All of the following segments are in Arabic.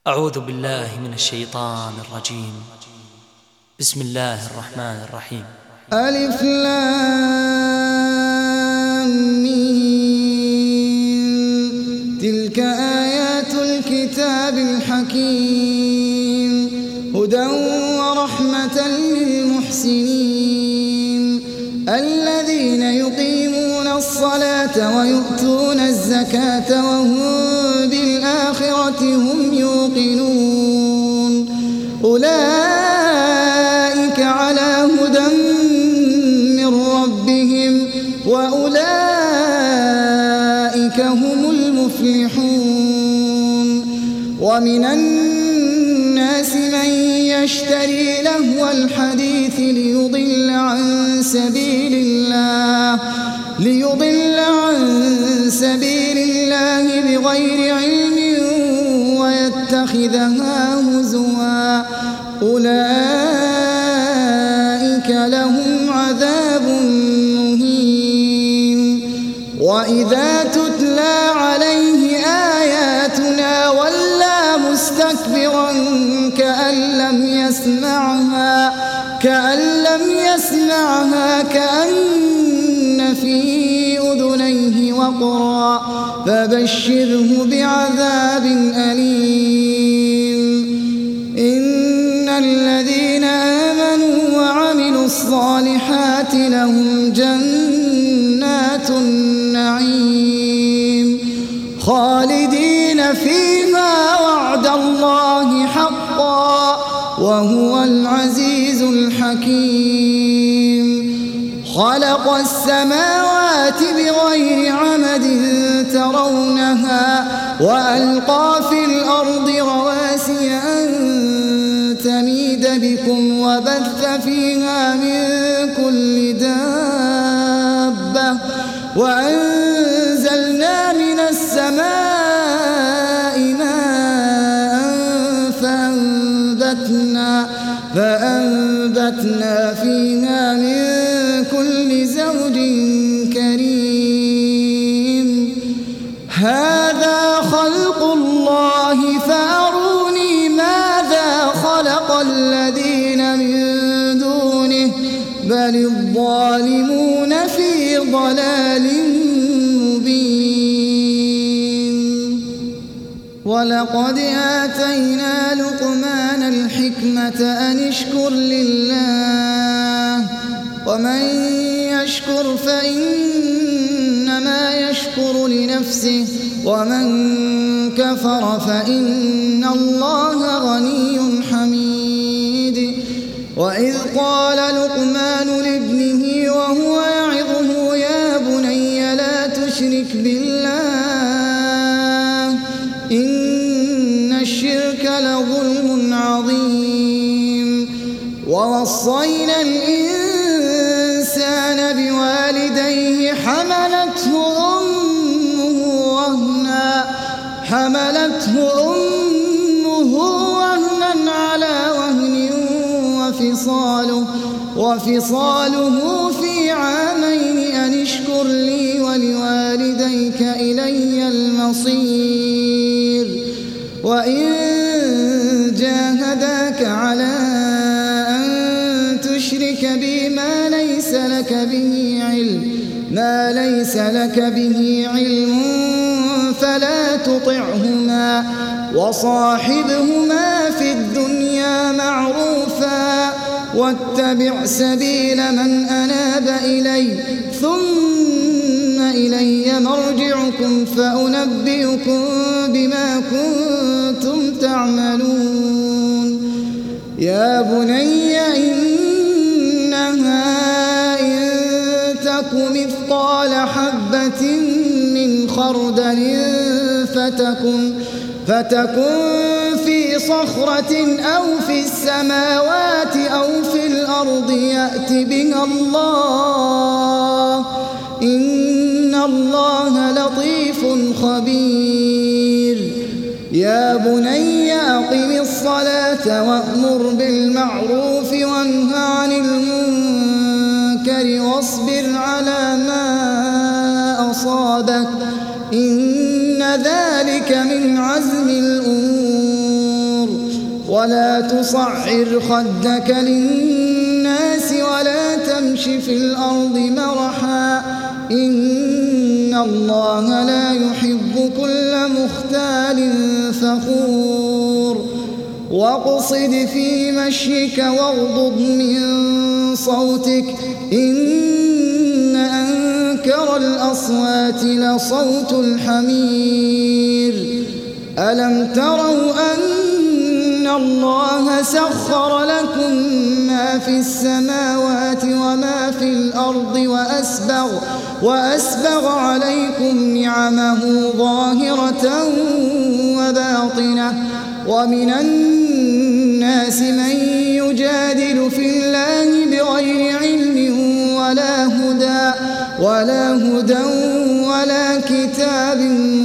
أعوذ بالله من الشيطان الرجيم. بسم الله الرحمن الرحيم. ألف لام ميم. تلك آيات الكتاب الحكيم هدى ورحمة للمحسنين الذين يقيمون الصلاة ويؤتون الزكاة وهم بالآخرة هم يوقنون أولئك على هدى من ربهم وأولئك هم المفلحون. ومن الناس من يشتري لهو الحديث ليضل عن سبيل الله بغير علم ويتخذها هزوا أولئك لهم عذاب مهين. وإذا تتلى عليه آياتنا ولى مستكبرا كأن لم يسمعها كأن في أذنيه وقرا فبشره بعذاب أليم. إن الذين آمنوا وعملوا الصالحات لهم جنات النعيم خالدين فيها وعد الله حقا وهو العزيز الحكيم. خلق السماوات بغير عمد ترونها وألقى في الأرض رواسي أن تميد بكم وبث فيها من كل دابة وأنزلنا من السماء ماء فأنبتنا فيها من كل زوج كريم. هذا خلق الله فأروني ماذا خلق الذين من دونه بل الظالمون في ضلال مبين. ولقد آتينا لقمان الحكمة أن اشكر لله ومن يشكر فإنما يشكر لنفسه ومن كفر فإن الله غني حميد. وإذ قال لقمان لابنه وهو يعظه يا بني لا تشرك بالله إن الشرك لظلم عظيم. ووصينا الإنسان بوالديه حملته أمه وهنا على وهن وفصاله في عامين أن اشكر لي ولوالديك إلي المصير. وإن جاهداك على أن تشرك بي ما ليس لك به علم فلا تطعهما وصاحبهما في الدنيا معروفا واتبع سبيل من أناب إلي ثم إلي مرجعكم فأنبئكم بما كنتم تعملون. يا بني إنها إن تك مثقال حبة من خردل فتكن في صخرة أو في السماوات أو في الأرض يأت بها الله إن الله لطيف خبير. يا بني أقم الصلاة وأمر بالمعروف وانه عن المنكر واصبر على ما أصابك إن ذلك من عزم الأمور. ولا تصعر خدك للناس ولا تمش في الأرض مرحا إن الله لا يحب كل مختال فخور واقصد في مشيك واغضض من صوتك إن أنكر الأصوات لصوت الحمير ألم تروا أن الله سخر لكم ما في السماوات وما في الأرض وأسبغ عليكم نعمه ظاهرة وباطنة ومن الناس من يجادل في الله بغير علم ولا هدى ولا كتاب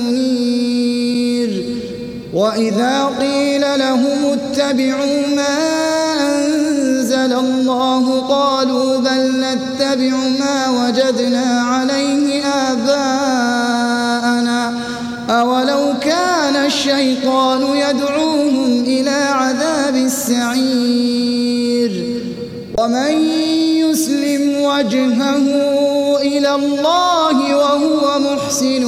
منير وإذا قيل لهم اتبعوا ما أنزل الله قالوا بل نتبع ما وجدنا عليه آباءنا أولو كان الشيطان يدعوهم إلى عذاب السعير ومن يسلم وجهه إلى الله وهو محسن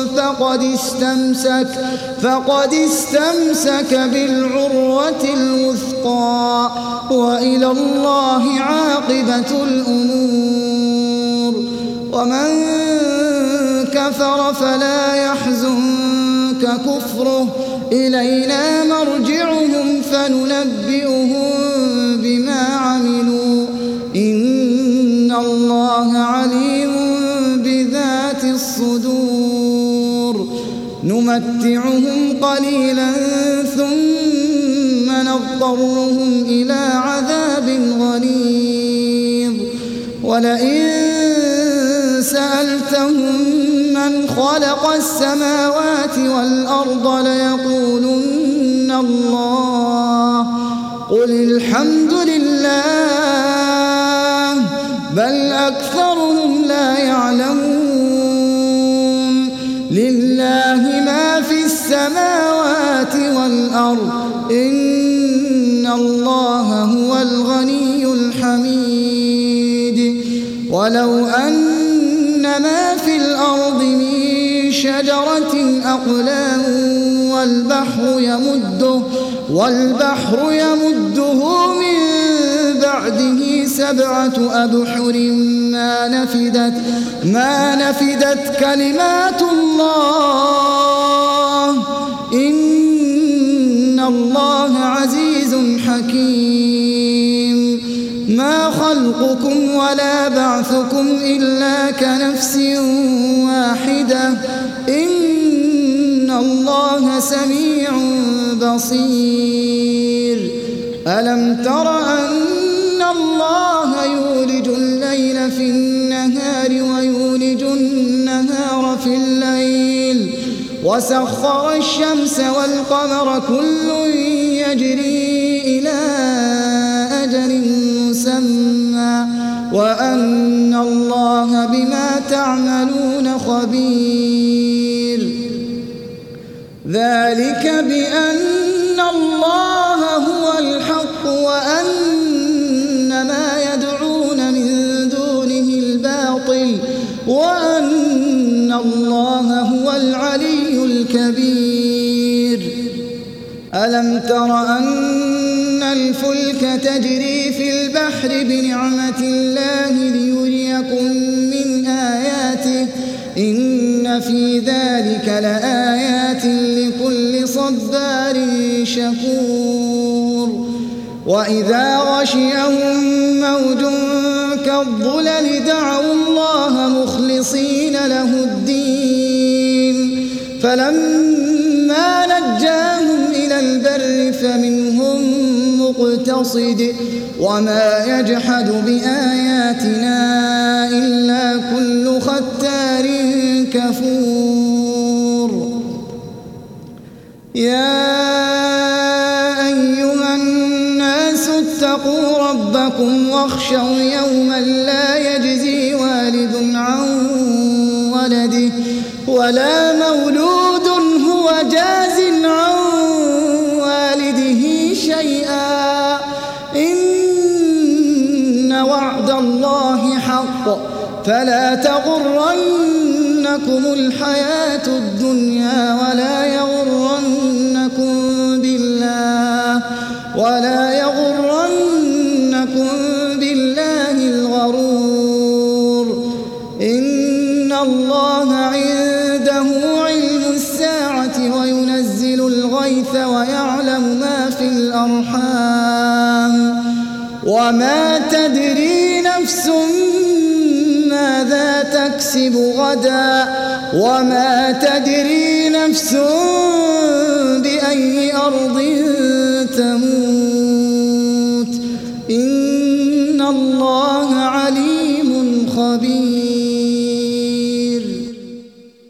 فقد استمسك بالعروة الوثقى وإلى الله عاقبة الأمور ومن كفر فلا يحزنك كفره إلينا مرجعهم فننبئهم بما عملوا إن الله عليم بذات الصدور نمتعهم قليلا ثم نضطرهم إلى عذاب غليظ ولئن سألتهم من خلق السماوات والأرض ليقولن الله قل الحمد لله بل أكثرهم لا يعلمون لله ما في السماوات والأرض إن الله هو الغني الحميد ولو أن ما في الأرض من شجرة أقلام والبحر يمده من بعده 7 أبحر ما نفدت كلمات الله إن الله عزيز حكيم ما خلقكم ولا بعثكم إلا كنفس واحدة إن الله سميع بصير ألم تر أن الله يولج الليل في النهار ويولج النهار في الليل وسخر الشمس والقمر كل يجري إلى أجل مسمى وأن الله بما تعملون خبير ذلك بأن الله هو الحق وأن ما يدعون من دونه الباطل وأن الله هو العلي الكبير ألم تر أن الفلك تجري في البحر بنعمة الله ليريكم من آياته إن في ذلك لآيات لكل صبار شكور وإذا غشيهم موج كالظلل دعوا الله مخلصين له الدين فلما نجاهم إلى البر فمنهم مقتصد وما يجحد بآياتنا إلا كل ختار كفور يا أيها الناس اتقوا ربكم واخشوا يوما لا يجزي والد عن ولده ولا مولود هو جاز عن والده شيئا فلا تغرنكم الحياة الدنيا ولا يغرنكم بالله الغرور. إن الله عنده علم الساعة وينزل الغيث ويعلم ما في الأرحام وما تدري نفس ماذا تكسب غدا وما تدري نفس بأي أرض